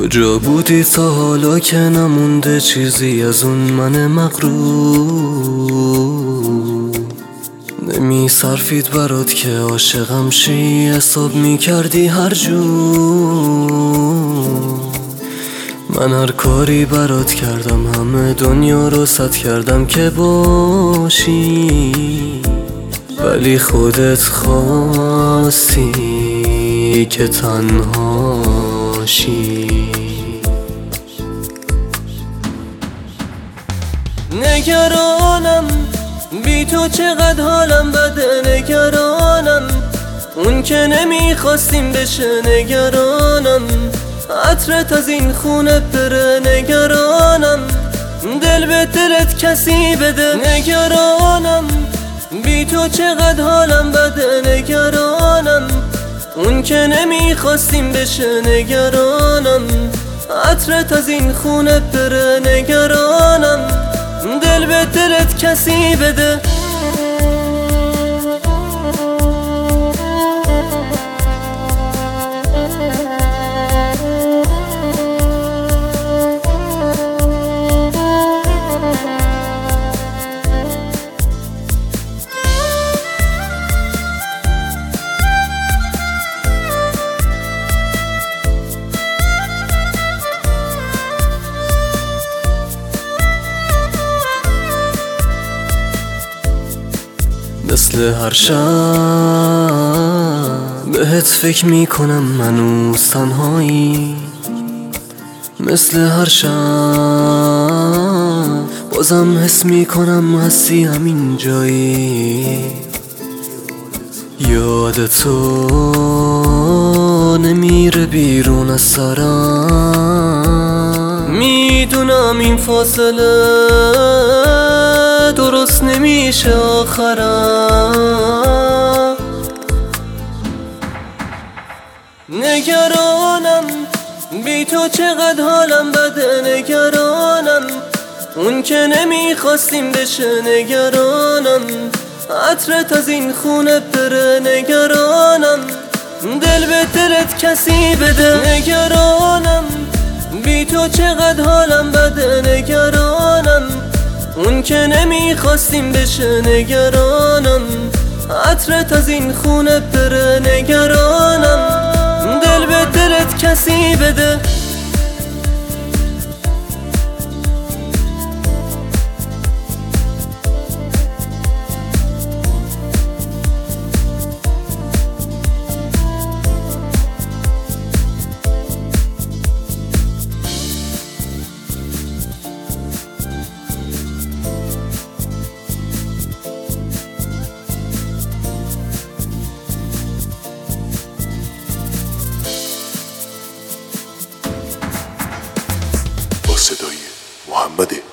کجا بودی تا حالا که نمونده چیزی از اون من مغرور؟ نمی صرفید برات که عاشقم شی، حساب می کردی هر جور. من هر کاری برات کردم، همه دنیا رو سد کردم که باشی، ولی خودت خواستی که تنهاشی. نگرانم بی تو چقدر حالم بده، نگرانم اون که نمیخواستیم بشه، نگرانم عطرت از این خونه بره، نگرانم دل به دلت کسی بده، نگرانم بی تو چقدر حالم بده، نگرانم اون که نمیخواستیم بشه، نگرانم عطرت از این خونه بره، نگرانم دل به دلت کسی بده. مثل هر شب بهت فکر میکنم منوز تنهایی، مثل هر شب بازم حس میکنم هستی همین جایی. یاد تو نمیره بیرون از سرم، میدونم این فاصله درست نمیشه آخرم. نگرانم بی تو چقدر حالم بده، نگرانم اون که نمیخواستیم بشه، نگرانم عطرت از این خونه بره، نگرانم دل به دلت کسی بده، نگرانم بی تو چقدر حالم بده، نگرانم اون که نمیخواستیم بشه، نگرانم عطرت از این خونه بره، نگرانم دل به دلت کسی بده. صدای محمد